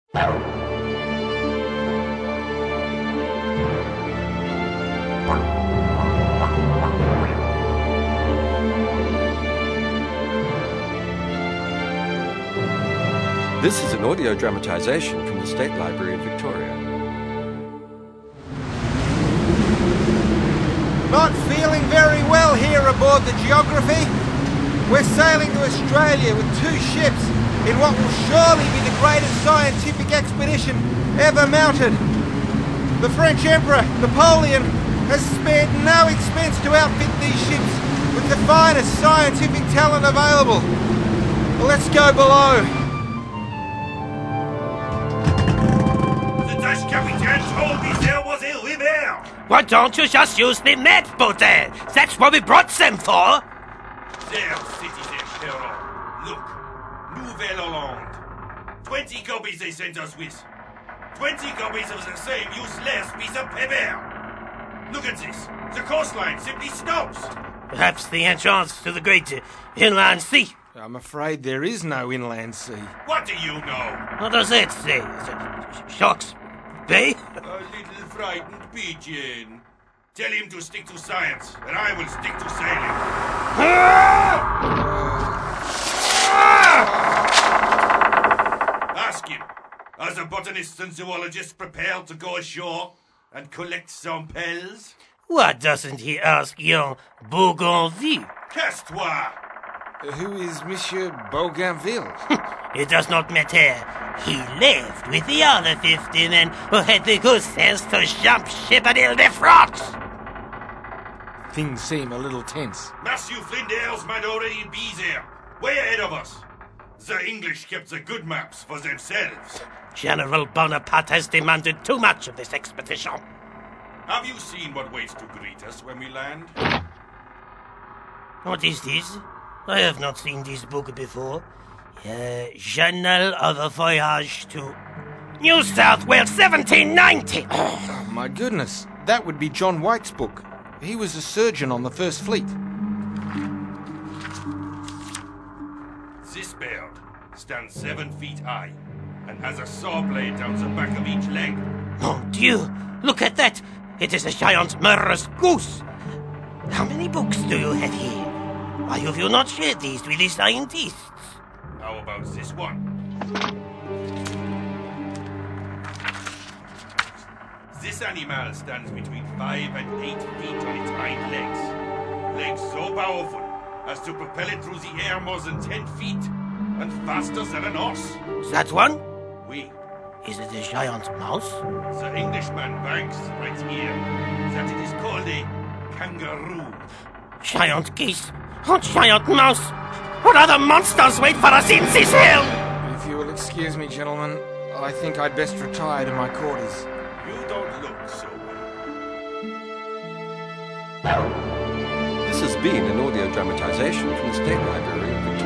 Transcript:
This is an audio dramatization from the State Library of Victoria. Not feeling very well here aboard the Geography. We're sailing to Australia with 2 ships in what will surely be the greatest scientific expedition ever mounted. The French Emperor, Napoleon, has spared no expense to outfit these ships with the finest scientific talent available. Well, let's go below. Captain told me there was a river. Why don't you just use the net, Baudet? That's what we brought them for. There, citizen Perron. Look, Nouvelle-Hollande. 20 copies they sent us with. 20 copies of the same useless piece of paper. Look at this. The coastline simply stops. Perhaps the entrance to the great inland sea. I'm afraid there is no inland sea. What do you know? What does it say? Sharks Bay? A little frightened pigeon. Tell him to stick to science, and I will stick to sailing. Ask him, are the botanists and zoologists prepared to go ashore and collect samples? What doesn't he ask young Bougainville? Casse-toi! Who is Monsieur Bougainville? It does not matter. He left with the other 50 men who had the good sense to jump ship at Ile-de-France. Things seem a little tense. Matthew Flinders might already be there, way ahead of us. The English kept the good maps for themselves. General Bonaparte has demanded too much of this expedition. Have you seen what waits to greet us when we land? What is this? I have not seen this book before. Journal of a Voyage to New South Wales, 1790. Oh, my goodness. That would be John White's book. He was a surgeon on the First Fleet. This bird stands 7 feet high and has a saw blade down the back of each leg. Mon Dieu! Look at that! It is a giant murderous goose! How many books do you have here? Why have you not shared these with the scientists? How about this one? This animal stands between 5 and 8 feet on its hind legs. Legs so powerful as to propel it through the air more than 10 feet and faster than an horse. That one? Oui. Is it a giant mouse? The Englishman Banks writes here that it is called a kangaroo. Giant geese? A giant mouse? What other monsters wait for us in this hell? If you will excuse me, gentlemen, I think I'd best retire to my quarters. You don't look so well. This has been an audio dramatization from the State Library of Victoria.